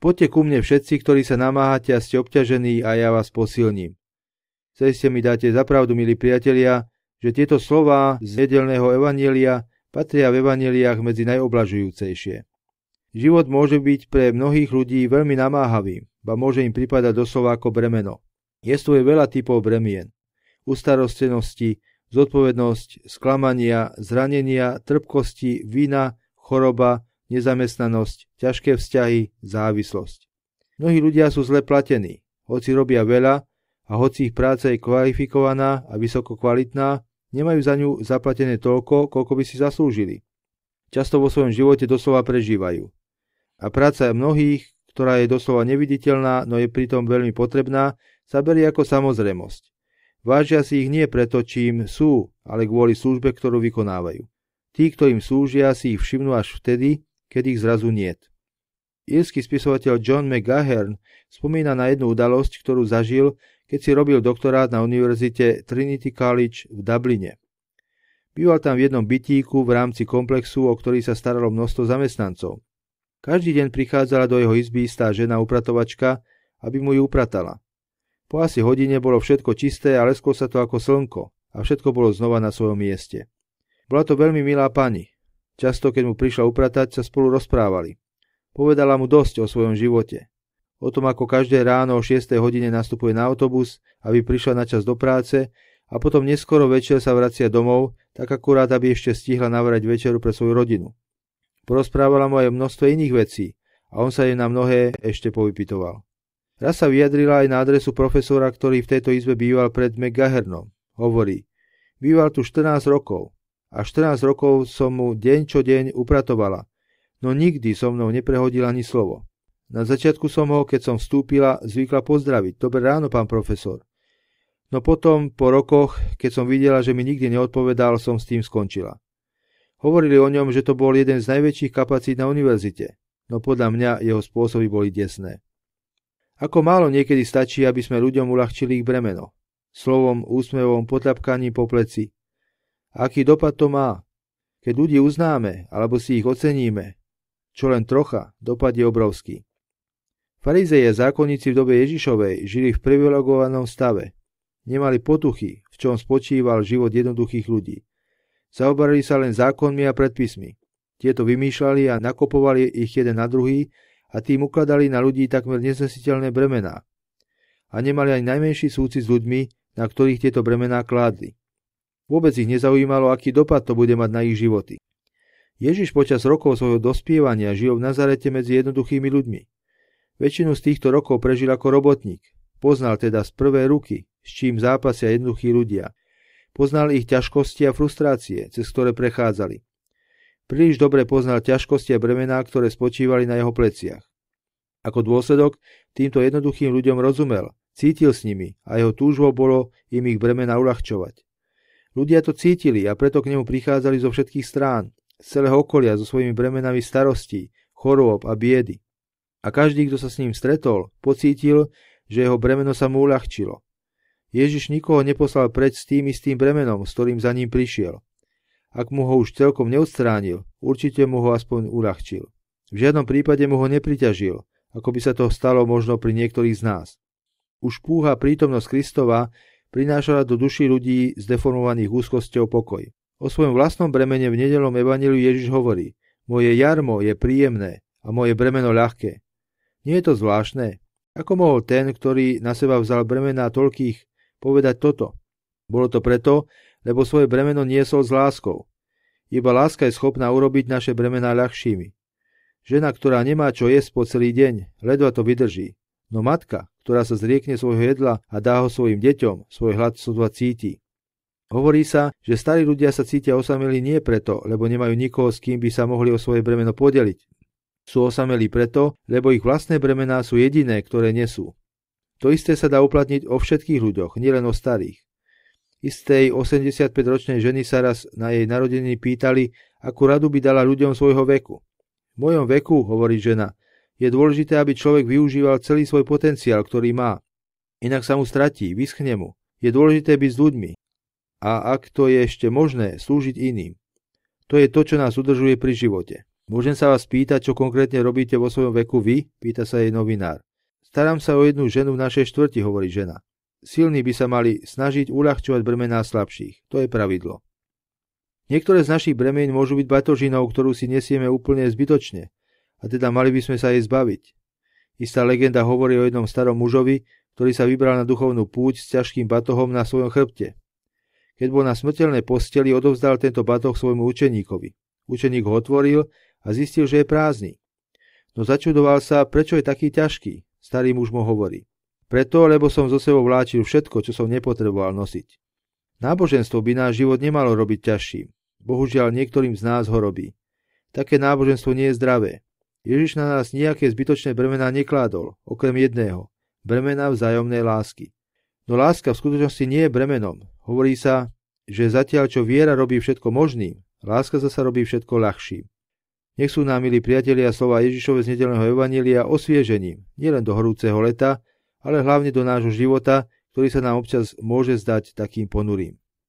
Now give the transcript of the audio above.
Poďte ku mne všetci, ktorí sa namáhate a ste obťažení, a ja vás posilním. Zajistie mi dáte za pravdu, milí priatelia, že tieto slová z nedeľného evanjelia patria v evanjeliách medzi najobľažujúcejšie. Život môže byť pre mnohých ľudí veľmi namáhavý, ba môže im pripadať doslova ako bremeno. Jestvuje veľa typov bremien. Ustarostenosti, zodpovednosť, sklamania, zranenia, trpkosti, vina, choroba, nezamestnanosť, ťažké vzťahy, závislosť. Mnohí ľudia sú zle platení, hoci robia veľa a hoci ich práca je kvalifikovaná a vysoko kvalitná, nemajú za ňu zaplatené toľko, koľko by si zaslúžili. Často vo svojom živote doslova prežívajú. A práca mnohých, ktorá je doslova neviditeľná, no je pritom veľmi potrebná, sa berie ako samozrejmosť. Vážia si ich nie preto, čím sú, ale kvôli službe, ktorú vykonávajú. Tí, ktorým slúžia, si ich všimnú až vtedy, keď ich zrazu niet. Írsky spisovateľ John McGahern spomína na jednu udalosť, ktorú zažil, keď si robil doktorát na univerzite Trinity College v Dubline. Býval tam v jednom bytíku v rámci komplexu, o ktorý sa staralo množstvo zamestnancov. Každý deň prichádzala do jeho izby istá žena upratovačka, aby mu ju upratala. Po asi hodine bolo všetko čisté a lesklo sa to ako slnko a všetko bolo znova na svojom mieste. Bola to veľmi milá pani. Často, keď mu prišla upratať, sa spolu rozprávali. Povedala mu dosť o svojom živote. O tom, ako každé ráno o 6. hodine nastupuje na autobus, aby prišla na čas do práce a potom neskoro večer sa vracia domov, tak akurát, aby ešte stihla navarať večeru pre svoju rodinu. Porozprávala mu aj množstvo iných vecí a on sa jej na mnohé ešte povypytoval. Raz sa vyjadrila aj na adresu profesora, ktorý v tejto izbe býval pred McGahernom. Hovorí, býval tu 14 rokov a 14 rokov som mu deň čo deň upratovala, no nikdy so mnou neprehodil ani slovo. Na začiatku som ho, keď som vstúpila, zvykla pozdraviť. Dobré ráno, pán profesor. No potom, po rokoch, keď som videla, že mi nikdy neodpovedal, som s tým skončila. Hovorili o ňom, že to bol jeden z najväčších kapacít na univerzite, no podľa mňa jeho spôsoby boli desné. Ako málo niekedy stačí, aby sme ľuďom uľahčili ich bremeno. Slovom, úsmevom, potľapkaním po pleci. Aký dopad to má? Keď ľudí uznáme, alebo si ich oceníme, čo len trocha, dopad je obrovský. Farizei a zákonníci v dobe Ježišovej žili v privilegovanom stave. Nemali potuchy, v čom spočíval život jednoduchých ľudí. Zaoberali sa len zákonmi a predpismi. Tieto vymýšľali a nakopovali ich jeden na druhý a tým ukladali na ľudí takmer neznesiteľné bremená. A nemali ani najmenší súcit s ľuďmi, na ktorých tieto bremená kládli. Vôbec ich nezaujímalo, aký dopad to bude mať na ich životy. Ježiš počas rokov svojho dospievania žil v Nazarete medzi jednoduchými ľuďmi. Väčšinu z týchto rokov prežil ako robotník. Poznal teda z prvej ruky, s čím zápasia jednoduchí ľudia. Poznal ich ťažkosti a frustrácie, cez ktoré prechádzali. Príliš dobre poznal ťažkosti a bremená, ktoré spočívali na jeho pleciach. Ako dôsledok, týmto jednoduchým ľuďom rozumel, cítil s nimi a jeho túžbou bolo im ich bremená uľahčovať. Ľudia to cítili a preto k nemu prichádzali zo všetkých strán, z celého okolia so svojimi bremenami starostí, chorôb a biedy. A každý, kto sa s ním stretol, pocítil, že jeho bremeno sa mu uľahčilo. Ježiš nikoho neposlal preč s tým istým bremenom, s ktorým za ním prišiel. Ak mu ho už celkom neodstránil, určite mu ho aspoň uľahčil. V žiadnom prípade mu ho nepriťažil, ako by sa to stalo možno pri niektorých z nás. Už púha prítomnosť Kristova prinášala do duší ľudí zdeformovaných úzkosťou pokoj. O svojom vlastnom bremene v nedeľnom evanjeliu Ježiš hovorí: Moje jarmo je príjemné a moje bremeno ľahké. Nie je to zvláštne? Ako mohol ten, ktorý na seba vzal bremená toľkých, povedať toto? Bolo to preto, lebo svoje bremeno niesol s láskou. Iba láska je schopná urobiť naše bremená ľahšími. Žena, ktorá nemá čo jesť po celý deň, ledva to vydrží. No matka, ktorá sa zriekne svojho jedla a dá ho svojim deťom, svoj hlad sotva cíti. Hovorí sa, že starí ľudia sa cítia osamelí nie preto, lebo nemajú nikoho, s kým by sa mohli o svoje bremeno podeliť. Sú osamelí preto, lebo ich vlastné bremená sú jediné, ktoré nesú. To isté sa dá uplatniť o všetkých ľuďoch, nielen o starých. Istej 85-ročnej ženy sa raz na jej narodeniny pýtali, akú radu by dala ľuďom svojho veku. V mojom veku, hovorí žena, je dôležité, aby človek využíval celý svoj potenciál, ktorý má. Inak sa mu stratí, vyschne mu. Je dôležité byť s ľuďmi. A ak to je ešte možné, slúžiť iným. To je to, čo nás udržuje pri živote. Môžem sa vás pýtať, čo konkrétne robíte vo svojom veku vy? Pýta sa jej novinár. Starám sa o jednu ženu v našej štvrti, hovorí žena. Silní by sa mali snažiť uľahčovať bremená slabších. To je pravidlo. Niektoré z našich bremien môžu byť batožinou, ktorú si nesieme úplne zbytočne, a teda mali by sme sa jej zbaviť. Istá legenda hovorí o jednom starom mužovi, ktorý sa vybral na duchovnú púť s ťažkým batohom na svojom chrbte. Keď bol na smrteľnej posteli, odovzdal tento batoh svojmu učeníkovi. Učeník ho otvoril a zistil, že je prázdny. No začudoval sa, prečo je taký ťažký. Starý muž mu hovorí. Preto, lebo som zo sebou vláčil všetko, čo som nepotreboval nosiť. Náboženstvo by náš život nemalo robiť ťažším. Bohužiaľ, niektorým z nás ho robí. Také náboženstvo nie je zdravé. Ježiš na nás nejaké zbytočné bremená nekládol, okrem jedného. Bremena vzájomnej lásky. No láska v skutočnosti nie je bremenom. Hovorí sa, že zatiaľ čo viera robí všetko možným, láska zasa robí všetko ľahším. Nech sú nám, milí priatelia, slova Ježišove z nedeľného evanjelia osviežením, nielen do horúceho leta, ale hlavne do nášho života, ktorý sa nám občas môže zdať takým ponurým.